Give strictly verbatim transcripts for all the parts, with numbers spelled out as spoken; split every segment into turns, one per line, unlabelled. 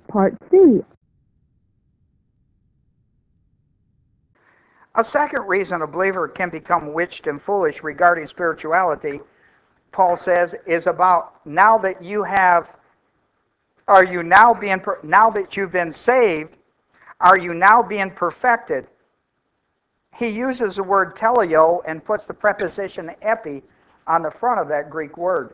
Part C.
A second reason a believer can become witched and foolish regarding spirituality, Paul says, is about now that you have, are you now being, now that you've been saved, are you now being perfected? He uses the word teleo and puts the preposition epi on the front of that Greek word.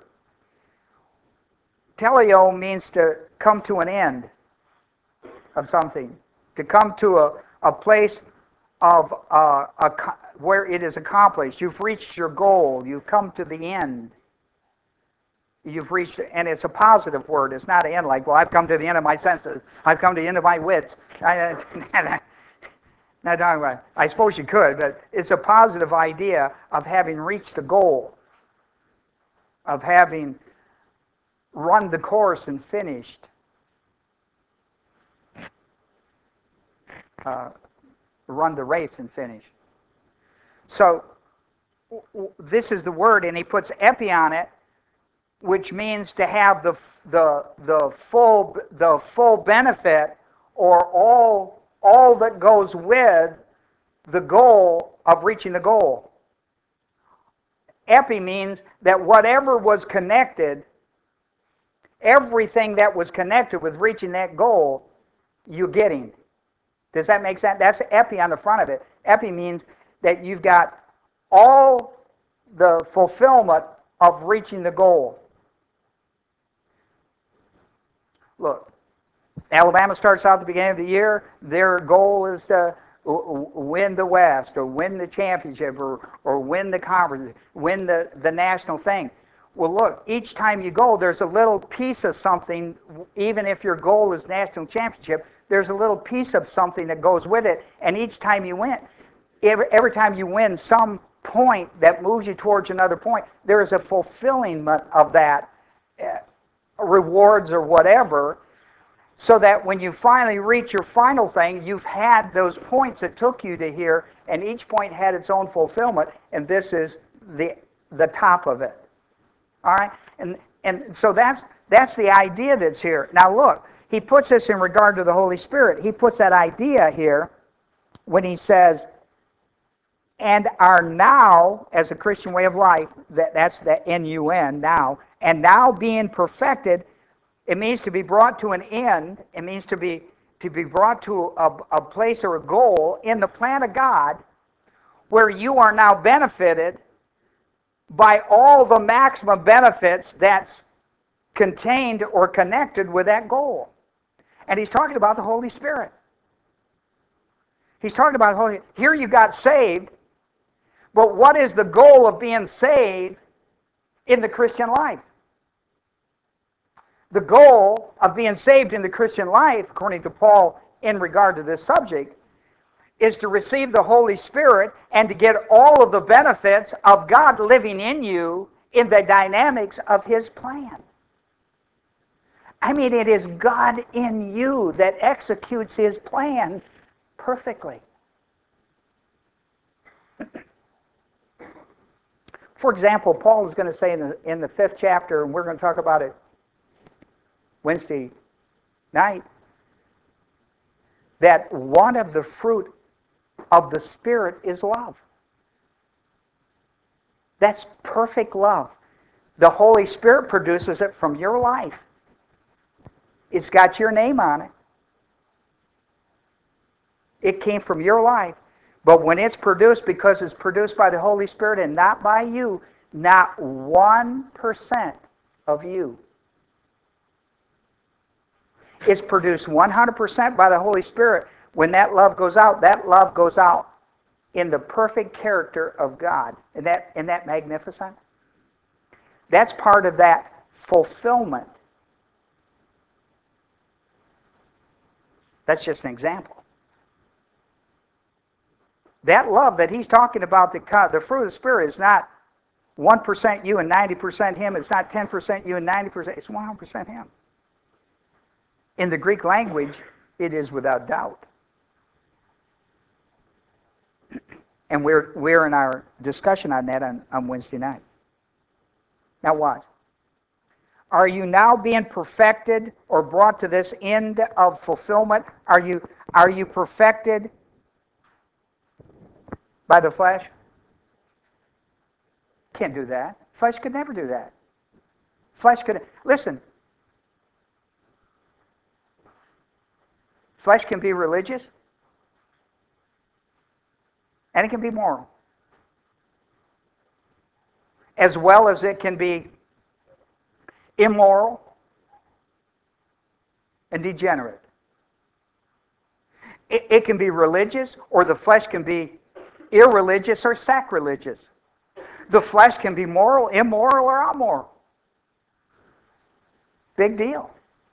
Teleo means to come to an end of something, to come to a, a place of uh, a, where it is accomplished. You've reached your goal. You've come to the end. You've reached, and it's a positive word. It's not an end like, well, I've come to the end of my senses. I've come to the end of my wits. I, not talking about, I suppose you could, but it's a positive idea of having reached the goal, of having run the course and finished. Uh, run the race and finish. So this is the word, and he puts epi on it, which means to have the the the full the full benefit or all all that goes with the goal of reaching the goal. Epi means that whatever was connected, everything that was connected with reaching that goal, you're getting. Does that make sense? That's epi on the front of it. Epi means that you've got all the fulfillment of reaching the goal. Look, Alabama starts out at the beginning of the year. Their goal is to win the West or win the championship or, or win the conference, win the, the national thing. Well, look, each time you go, there's a little piece of something, even if your goal is national championship, there's a little piece of something that goes with it, and each time you win, every, every time you win some point that moves you towards another point, there is a fulfillment of that, uh, rewards or whatever, so that when you finally reach your final thing, you've had those points that took you to here, and each point had its own fulfillment, and this is the the top of it. All right? And and so that's that's the idea that's here. Now look, he puts this in regard to the Holy Spirit. He puts that idea here when he says, and are now, as a Christian way of life, that, that's the N U N, now, and now being perfected. It means to be brought to an end. It means to be to be brought to a, a place or a goal in the plan of God where you are now benefited by all the maximum benefits that's contained or connected with that goal. And he's talking about the Holy Spirit. He's talking about Holy. Here you got saved, but what is the goal of being saved in the Christian life? The goal of being saved in the Christian life, according to Paul in regard to this subject, is to receive the Holy Spirit and to get all of the benefits of God living in you in the dynamics of His plan. I mean, it is God in you that executes His plan perfectly. For example, Paul is going to say in the, in the fifth chapter, and we're going to talk about it Wednesday night, that one of the fruit of the Spirit is love. That's perfect love. The Holy Spirit produces it from your life. It's got your name on it. It came from your life. But when it's produced, because it's produced by the Holy Spirit and not by you, not one percent of you. It's produced one hundred percent by the Holy Spirit. When that love goes out, that love goes out in the perfect character of God. Isn't that, isn't that magnificent? That's part of that fulfillment. That's just an example. That love that he's talking about, the, the fruit of the Spirit, is not one percent you and ninety percent him. It's not ten percent you and ninety percent. It's one hundred percent him. In the Greek language, it is without doubt. And we're, we're in our discussion on that on, on Wednesday night. Now watch. Are you now being perfected or brought to this end of fulfillment? Are you, are you perfected by the flesh? Can't do that. Flesh could never do that. Flesh could... Listen. Flesh can be religious, and it can be moral, as well as it can be immoral and degenerate. It, it can be religious, or the flesh can be irreligious or sacrilegious. The flesh can be moral, immoral, or amoral. Big deal.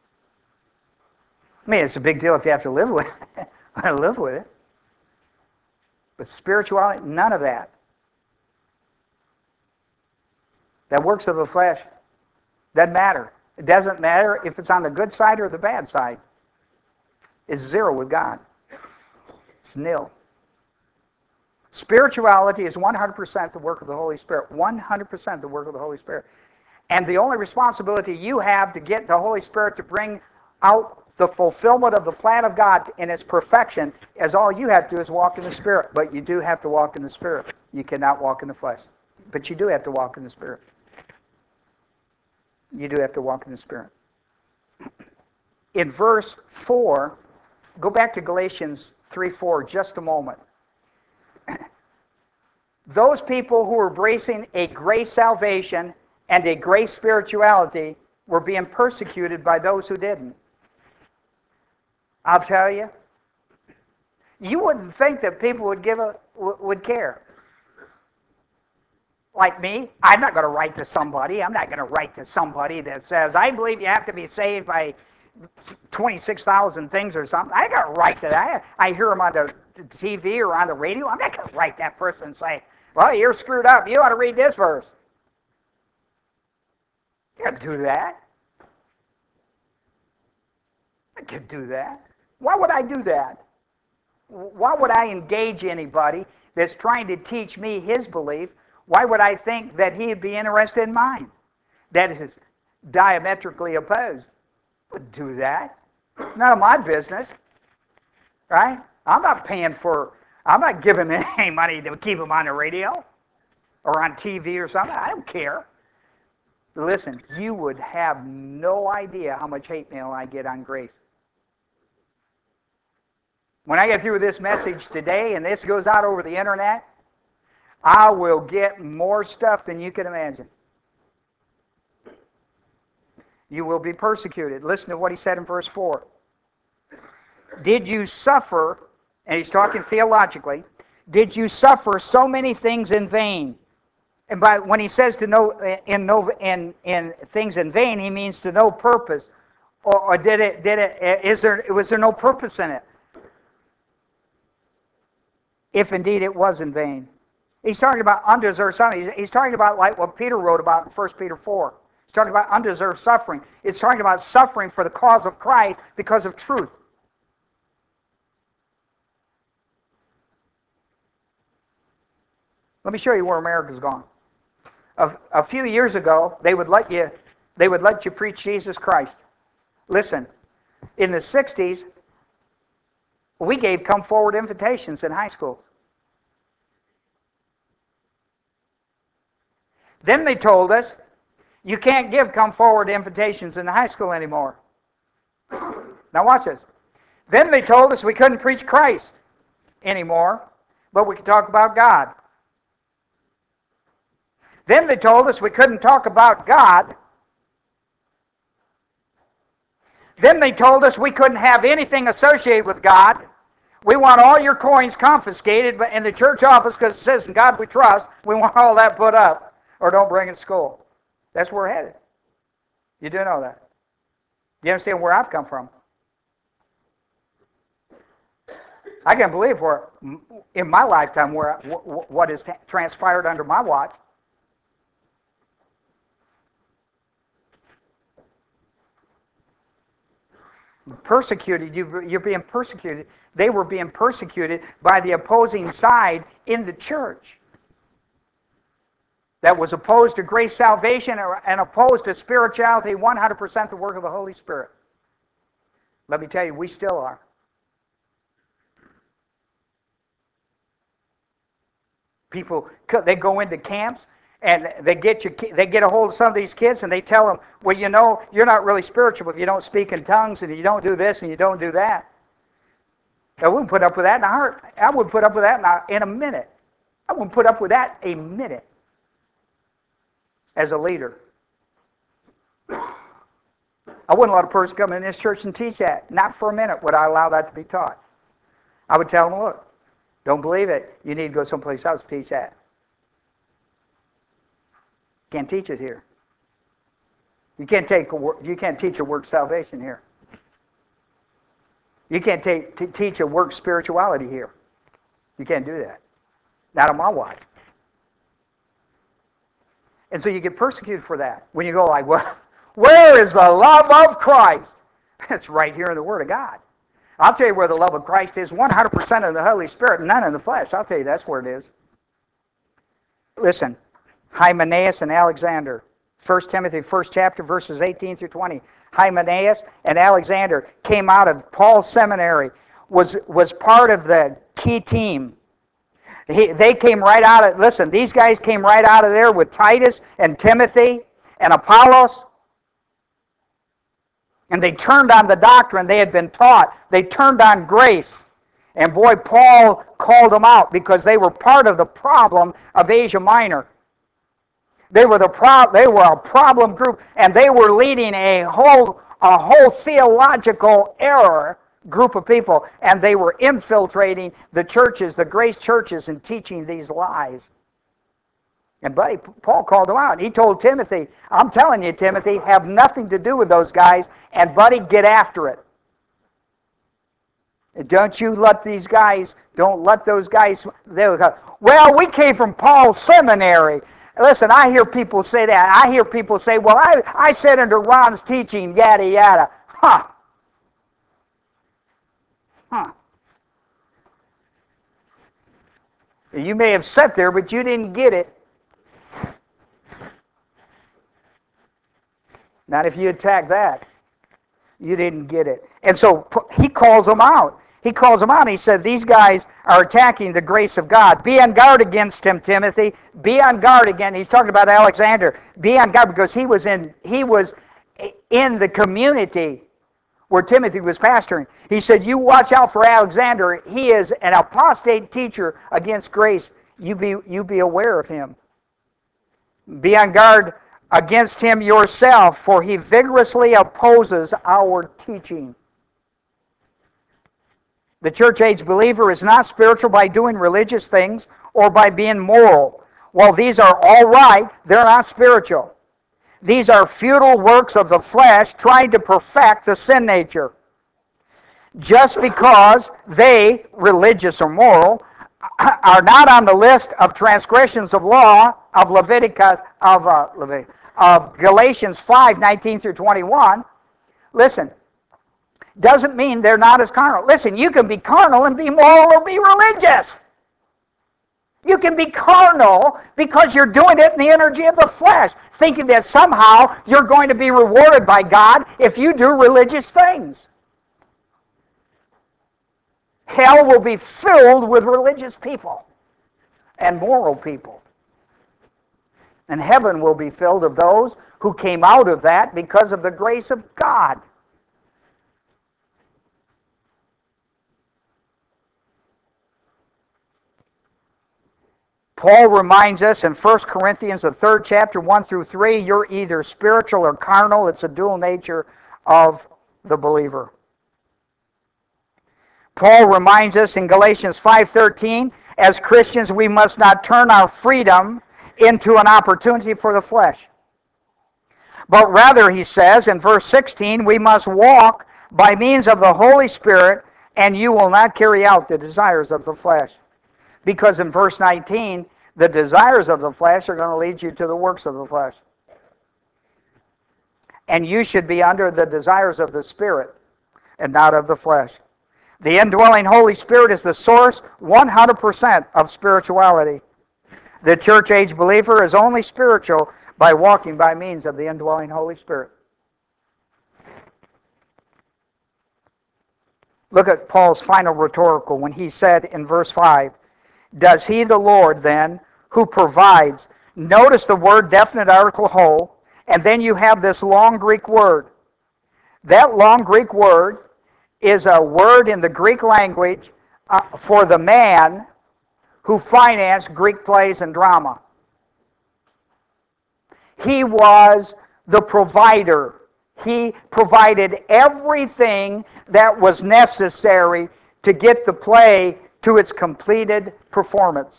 I mean, it's a big deal if you have to live with it. I live with it. But spirituality, none of that. That works of the flesh doesn't matter. It doesn't matter if it's on the good side or the bad side. It's zero with God. It's nil. Spirituality is one hundred percent the work of the Holy Spirit. one hundred percent the work of the Holy Spirit. And the only responsibility you have to get the Holy Spirit to bring out the fulfillment of the plan of God in its perfection is all you have to do is walk in the Spirit. But you do have to walk in the Spirit. You cannot walk in the flesh. But you do have to walk in the Spirit. You do have to walk in the Spirit. In verse four, go back to Galatians three four just a moment. Those people who were embracing a grace salvation and a grace spirituality were being persecuted by those who didn't. I'll tell you, you wouldn't think that people would give a would care. Like me, I'm not going to write to somebody. I'm not going to write to somebody that says, I believe you have to be saved by twenty-six thousand things or something. I got to write to that. I hear them on the T V or on the radio. I'm not going to write that person and say, well, you're screwed up. You ought to read this verse. You can't do that. I can't do that. Why would I do that? Why would I engage anybody that's trying to teach me his belief? Why would I think that he'd be interested in mine? That is diametrically opposed. I wouldn't do that. None of my business. Right? I'm not paying for, I'm not giving him any money to keep him on the radio or on T V or something. I don't care. Listen, you would have no idea how much hate mail I get on grace. When I get through this message today and this goes out over the internet, I will get more stuff than you can imagine. You will be persecuted. Listen to what he said in verse four. Did you suffer, and he's talking theologically, did you suffer so many things in vain? And by when he says to no in no in in things in vain, he means to no purpose. Or, or did it did it is there was there no purpose in it? If indeed it was in vain. He's talking about undeserved suffering. He's, he's talking about like what Peter wrote about in First Peter four. He's talking about undeserved suffering. It's talking about suffering for the cause of Christ because of truth. Let me show you where America's gone. A, a few years ago, they would let you they would let you preach Jesus Christ. Listen, in the sixties, we gave come forward invitations in high schools. Then they told us, you can't give come forward invitations in the high school anymore. Now watch this. Then they told us we couldn't preach Christ anymore, but we could talk about God. Then they told us we couldn't talk about God. Then they told us we couldn't have anything associated with God. We want all your coins confiscated in the church office because it says, in God we trust. We want all that put up. Or don't bring it to school. That's where we're headed. You do know that. Do you understand where I've come from? I can't believe where, in my lifetime, where what has transpired under my watch. Persecuted, you're being persecuted. They were being persecuted by the opposing side in the church. that was opposed to grace salvation and opposed to spirituality, one hundred percent the work of the Holy Spirit. Let me tell you, we still are. People, they go into camps and they get you, they get a hold of some of these kids and they tell them, well, you know, you're not really spiritual if you don't speak in tongues and you don't do this and you don't do that. I wouldn't put up with that in a heart. I wouldn't put up with that in a, in a minute. I wouldn't put up with that a minute as a leader. I wouldn't let a person come in this church and teach that. Not for a minute would I allow that to be taught. I would tell them, look, don't believe it. You need to go someplace else to teach that. Can't teach it here. You can't take a work, you can't teach a work salvation here. You can't take, t- teach a work spirituality here. You can't do that. Not on my watch. And so you get persecuted for that. When you go like, well, where is the love of Christ? It's right here in the Word of God. I'll tell you where the love of Christ is, one hundred percent in the Holy Spirit, none in the flesh. I'll tell you that's where it is. Listen, Hymenaeus and Alexander. First Timothy, first chapter, verses eighteen through twenty. Hymenaeus and Alexander came out of Paul's seminary, was, was part of the key team. He, they came right out of, listen, these guys came right out of there with Titus and Timothy and Apollos. And they turned on the doctrine they had been taught. They turned on grace. And boy, Paul called them out because they were part of the problem of Asia Minor. They were the pro- they were a problem group, and they were leading a whole a whole theological error group of people, and they were infiltrating the churches, the grace churches, and teaching these lies. And buddy, Paul called them out. He told Timothy, I'm telling you, Timothy, have nothing to do with those guys, and buddy, get after it. And don't you let these guys, don't let those guys, they go, well, we came from Paul's seminary. Listen, I hear people say that. I hear people say, well, I, I sat under Ron's teaching, yada, yada. Huh. Huh. You may have sat there, but you didn't get it. Not if you attack that. You didn't get it. And so he calls them out. He calls them out and he said, these guys are attacking the grace of God. Be on guard against him, Timothy. Be on guard again. He's talking about Alexander. Be on guard because he was in he was in the community where Timothy was pastoring. He said, you watch out for Alexander. He is an apostate teacher against grace. You be you be aware of him. Be on guard against him yourself, for he vigorously opposes our teaching. The church-age believer is not spiritual by doing religious things or by being moral. While these are all right, they're not spiritual. These are futile works of the flesh trying to perfect the sin nature. Just because they, religious or moral, are not on the list of transgressions of law of Leviticus, of, uh, Leviticus, of Galatians five, nineteen through twenty-one, listen, doesn't mean they're not as carnal. Listen, you can be carnal and be moral or be religious. You can be carnal because you're doing it in the energy of the flesh, thinking that somehow you're going to be rewarded by God if you do religious things. Hell will be filled with religious people and moral people. And heaven will be filled of those who came out of that because of the grace of God. Paul reminds us in First Corinthians, the third chapter, one through three, you're either spiritual or carnal. It's a dual nature of the believer. Paul reminds us in Galatians five thirteen, as Christians we must not turn our freedom into an opportunity for the flesh. But rather, he says in verse sixteen, we must walk by means of the Holy Spirit, and you will not carry out the desires of the flesh. Because in verse nineteen, the desires of the flesh are going to lead you to the works of the flesh. And you should be under the desires of the Spirit and not of the flesh. The indwelling Holy Spirit is the source one hundred percent of spirituality. The church-age believer is only spiritual by walking by means of the indwelling Holy Spirit. Look at Paul's final rhetorical when he said in verse five, does he, the Lord, then, who provides, notice the word definite article whole, and then you have this long Greek word. That long Greek word is a word in the Greek language uh, for the man who financed Greek plays and drama. He was the provider. He provided everything that was necessary to get the play to its completed performance.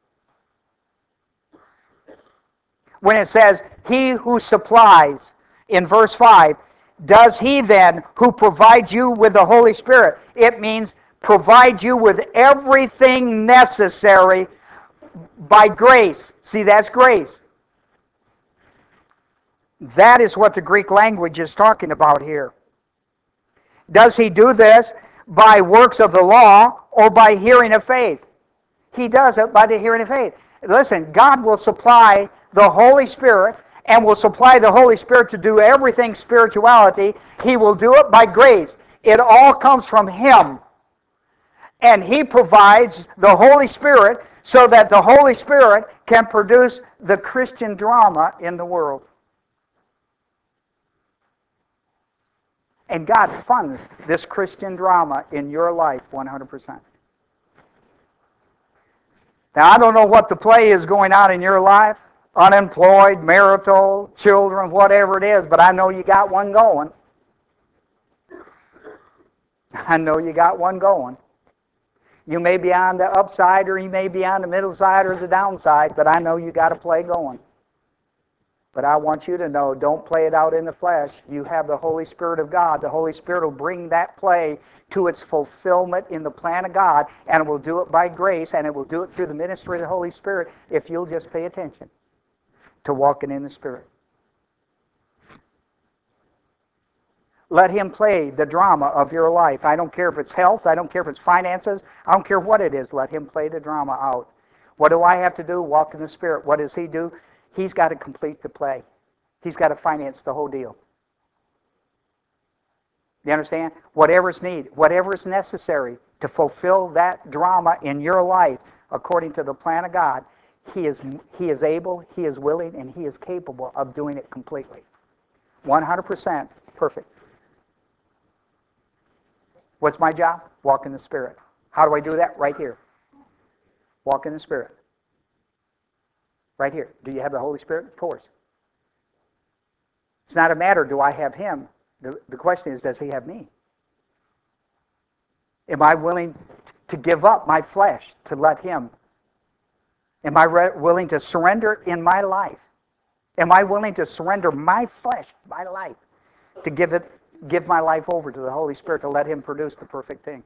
When it says, he who supplies, in verse five, does he then who provides you with the Holy Spirit? It means provide you with everything necessary by grace. See, that's grace. That is what the Greek language is talking about here. Does he do this by works of the law or by hearing of faith? He does it by the hearing of faith. Listen, God will supply the Holy Spirit and will supply the Holy Spirit to do everything spirituality. He will do it by grace. It all comes from Him. And He provides the Holy Spirit so that the Holy Spirit can produce the Christian drama in the world. And God funds this Christian drama in your life one hundred percent. Now, I don't know what the play is going on in your life, unemployed, marital, children, whatever it is, but I know you got one going. I know you got one going. You may be on the upside or you may be on the middle side or the downside, but I know you got a play going. But I want you to know, don't play it out in the flesh. You have the Holy Spirit of God. The Holy Spirit will bring that play to its fulfillment in the plan of God, and it will do it by grace, and it will do it through the ministry of the Holy Spirit if you'll just pay attention to walking in the Spirit. Let Him play the drama of your life. I don't care if it's health. I don't care if it's finances. I don't care what it is. Let Him play the drama out. What do I have to do? Walk in the Spirit. What does He do? He's got to complete the play. He's got to finance the whole deal. You understand? Whatever's needed, whatever is necessary to fulfill that drama in your life according to the plan of God, He is, he is able, He is willing, and He is capable of doing it completely. one hundred percent perfect. What's my job? Walk in the Spirit. How do I do that? Right here. Walk in the Spirit. Right here. Do you have the Holy Spirit? Of course. It's not a matter, do I have Him? The, the question is, does He have me? Am I willing to give up my flesh to let Him? Am I re- willing to surrender in my life? Am I willing to surrender my flesh, my life, to give it, give my life over to the Holy Spirit to let Him produce the perfect thing?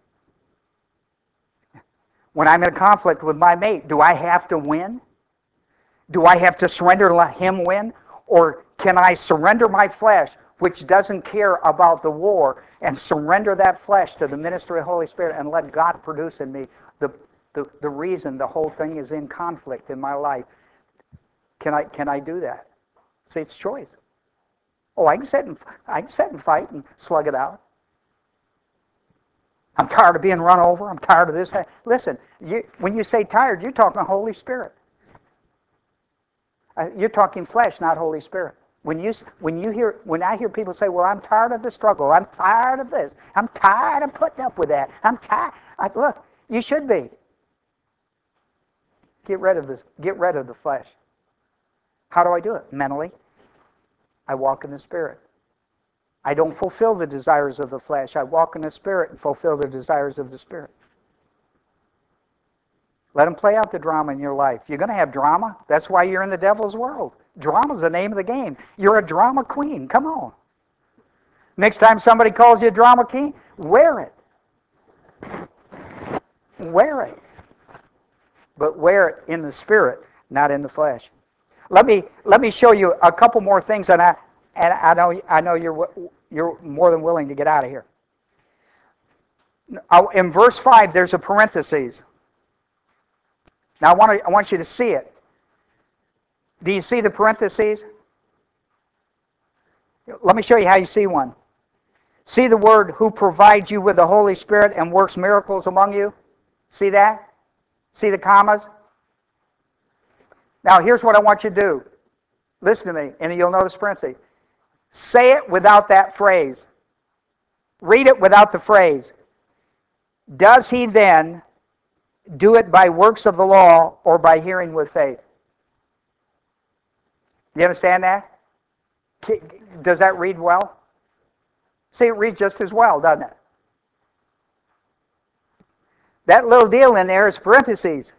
When I'm in a conflict with my mate, do I have to win? Do I have to surrender and let Him win? Or can I surrender my flesh, which doesn't care about the war, and surrender that flesh to the ministry of the Holy Spirit and let God produce in me the, the, the reason the whole thing is in conflict in my life? Can I, can I do that? See, it's choice. Oh, I can sit and, I can sit and fight and slug it out. I'm tired of being run over. I'm tired of this. Listen, you, when you say tired, you're talking Holy Spirit. Uh, you're talking flesh, not Holy Spirit. When you when you hear when I hear people say, "Well, I'm tired of the struggle. I'm tired of this. I'm tired of putting up with that. I'm tired." I, look, you should be. Get rid of this. Get rid of the flesh. How do I do it? Mentally, I walk in the Spirit. I don't fulfill the desires of the flesh. I walk in the Spirit and fulfill the desires of the Spirit. Let Him play out the drama in your life. You're going to have drama. That's why you're in the devil's world. Drama's the name of the game. You're a drama queen. Come on. Next time somebody calls you a drama king, wear it. Wear it. But wear it in the Spirit, not in the flesh. Let me let me show you a couple more things, and I and I know I know you're you're more than willing to get out of here. In verse five, there's a parenthesis. Now I want to, I want you to see it. Do you see the parentheses? Let me show you how you see one. See the word, who provides you with the Holy Spirit and works miracles among you? See that? See the commas? Now, here's what I want you to do. Listen to me, and you'll notice parentheses. Say it without that phrase. Read it without the phrase. Does he then do it by works of the law or by hearing with faith? Do you understand that? Does that read well? See, it reads just as well, doesn't it? That little deal in there is parentheses.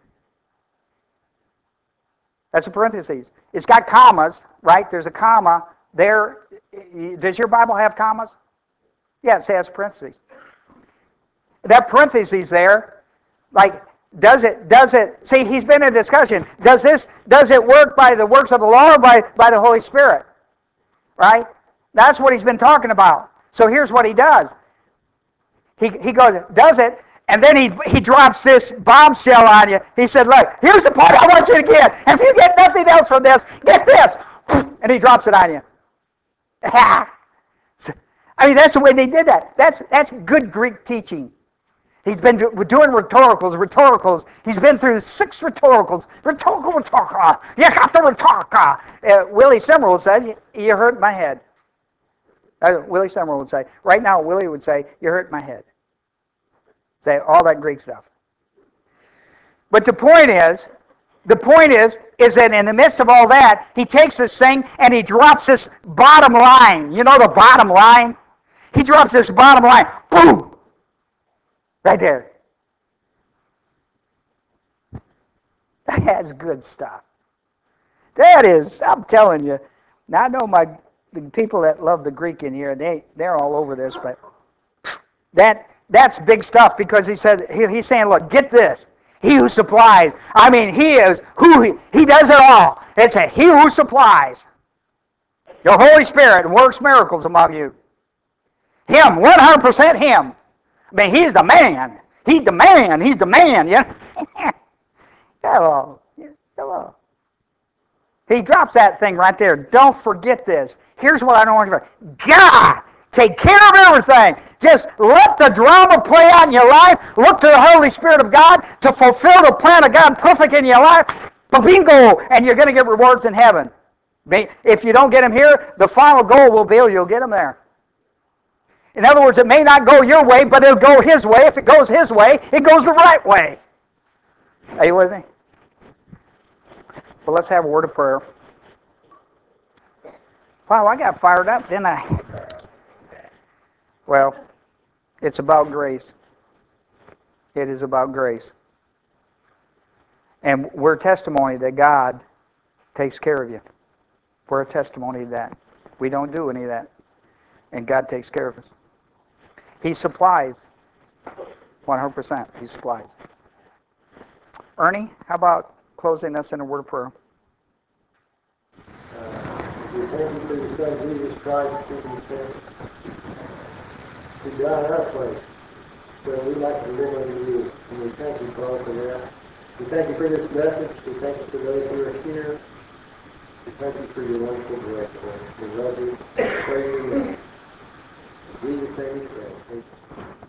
That's a parentheses. It's got commas, right? There's a comma there. Does your Bible have commas? Yeah, it has parentheses. That parentheses there, like, does it, does it, see, he's been in a discussion. Does this, does it work by the works of the law or by, by the Holy Spirit? Right? That's what he's been talking about. So here's what he does. He, he goes, does it, and then he, he drops this bombshell on you. He said, look, here's the point I want you to get. And if you get nothing else from this, get this. And he drops it on you. I mean, that's the way they did that. That's, that's good Greek teaching. He's been do, doing rhetoricals, rhetoricals. He's been through six rhetoricals. Rhetorical, rhetorical. You got the rhetorical. Uh, Willie Simmer would say, you hurt my head. Uh, Willie Simmer would say, right now Willie would say, you hurt my head. Say all that Greek stuff. But the point is, the point is, is that in the midst of all that, he takes this thing and he drops this bottom line. You know the bottom line? He drops this bottom line. Boom! Right there. That's good stuff. That is, I'm telling you. Now I know my the people that love the Greek in here, they they're all over this, but that that's big stuff because he said he, he's saying, look, get this. He who supplies. I mean, he is who he, he does it all. It's a he who supplies. The Holy Spirit works miracles among you. Him, one hundred percent him. I mean, he's the man. He's the man. He's the man. Yeah. Hello. Hello. He drops that thing right there. Don't forget this. Here's what I don't want you to forget. God, take care of everything. Just let the drama play out in your life. Look to the Holy Spirit of God to fulfill the plan of God perfect in your life. Bingo! And you're going to get rewards in heaven. If you don't get them here, the final goal will be you'll get them there. In other words, it may not go your way, but it'll go His way. If it goes His way, it goes the right way. Are you with me? Well, let's have a word of prayer. Wow, I got fired up, didn't I? Well, it's about grace. It is about grace. And we're a testimony that God takes care of you. We're a testimony of that. We don't do any of that. And God takes care of us. He supplies. one hundred percent. He supplies. Ernie, how about closing us in a word of prayer?
Uh, we thank you for your Son, Jesus Christ, who you sent to die in our place. So we'd like to live under you. And we thank you, Paul, for that. We thank you for this message. We thank you for those who are here. We thank you for your wonderful direction. We love you. Praise you. In Jesus' name we pray.